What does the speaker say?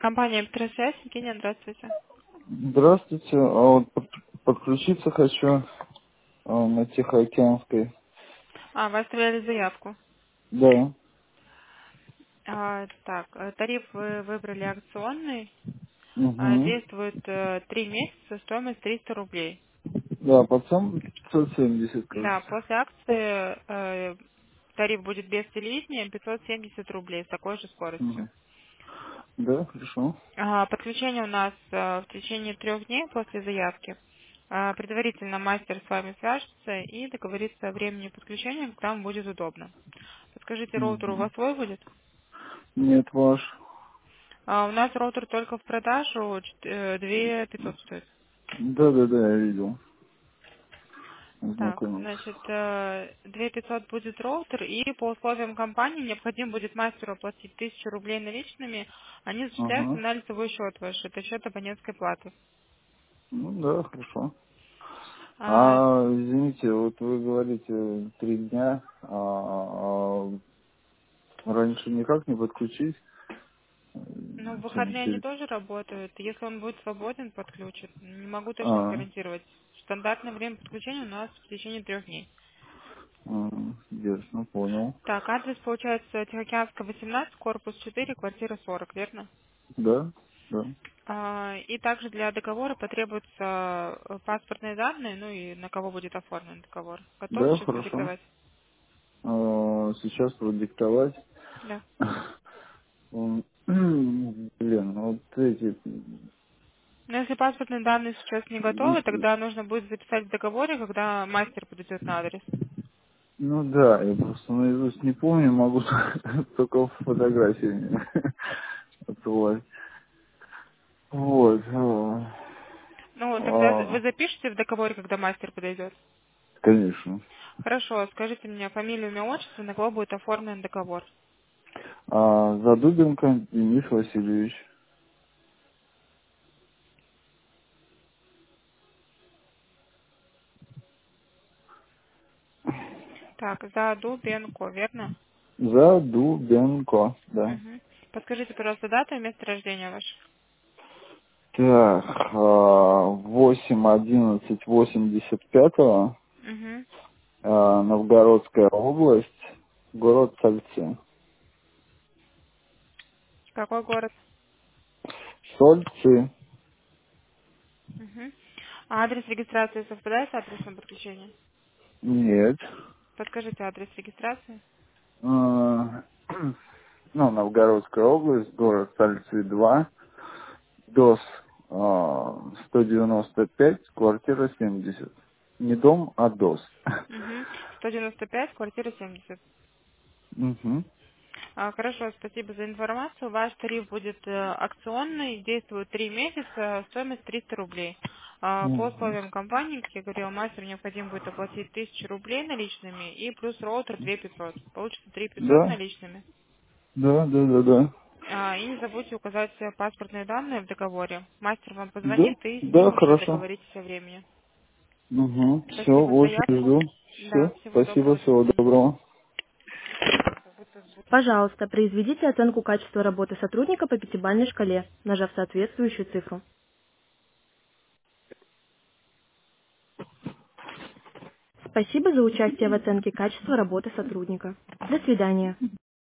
Компания «Электросвязь». Евгения, здравствуйте. Здравствуйте. А вот подключиться хочу на Тихоокеанской. Вы оставляли заявку. Да. Так, тариф вы выбрали акционный. Угу. Действует 3 месяца, стоимость 300 рублей. Да, пацан 570, Да, кажется. после акции тариф будет без телевидения 570 рублей с такой же скоростью. Мгм. Да, хорошо. Подключение у нас в течение 3 дней после заявки. Предварительно мастер с вами свяжется и договорится о времени подключения, когда вам будет удобно. Подскажите, роутер у Угу. вас свой будет? Нет, ваш. У нас роутер только в продажу, 2500 стоит. Да, я видел. Так, Ознакомился. значит, 2500 будет роутер, и по условиям компании необходимо будет мастеру оплатить 1000 рублей наличными. Они зачисляются Ага. на лицевой счет ваш, это счет абонентской платы. Ну да, хорошо. А, Извините, вот вы говорите 3 дня, раньше никак не подключить, ну, в чем выходные они через... тоже работают. Если он будет свободен, подключит. Не могу точно А, гарантировать. Стандартное время подключения у нас в течение 3 дней. ясно, понял. Так, адрес получается Тихоокеанская, 18, корпус 4, квартира 40, верно? Да, да. И также для договора потребуются паспортные данные, ну и на кого будет оформлен договор. Готовы Да, сейчас хорошо. продиктовать? Сейчас продиктовать. Да. Блин, вот эти... Но если паспортные данные сейчас не готовы, и- тогда нужно будет записать в договоре, когда мастер подойдет на адрес. Ну да, я просто наизусть не помню, могу только фотографиями отсылать. Вот. Ну, тогда а, вы запишите в договоре, когда мастер подойдет. Конечно. Хорошо, скажите мне фамилию, имя, отчество, на кого будет оформлен договор. Задубенко Денис Васильевич. Так, за Дубенко, верно? Задубенко, да. Угу. Подскажите, пожалуйста, дату и место рождения ваше. Так, 8/11/85, Угу. Новгородская область, город Сольцы. Какой город? Сольцы? Угу. А адрес регистрации совпадает с адресом подключения? Нет. Подскажите адрес регистрации. А, Ну, Новгородская область, город Сольцы 2, ДОС 195, квартира 70. Не дом, а ДОС. Угу. 195, квартира 70. Мгм. Хорошо, спасибо за информацию. Ваш тариф будет акционный, действует 3 месяца, стоимость 300 рублей. По Мгм. условиям компании, как я говорила, мастеру необходимо будет оплатить 1000 рублей наличными и плюс роутер 2500. Получится 3500 Да, наличными. да. И не забудьте указать паспортные данные в договоре. Мастер вам Да, позвонит и с да, ним уже хорошо. договоритесь о времени. Угу. Все, Спасибо за очень заявку. жду. Да, Все, всего спасибо, доброго, до всего свидания. доброго. Пожалуйста, произведите оценку качества работы сотрудника по пятибалльной шкале, нажав соответствующую цифру. Спасибо за участие в оценке качества работы сотрудника. До свидания.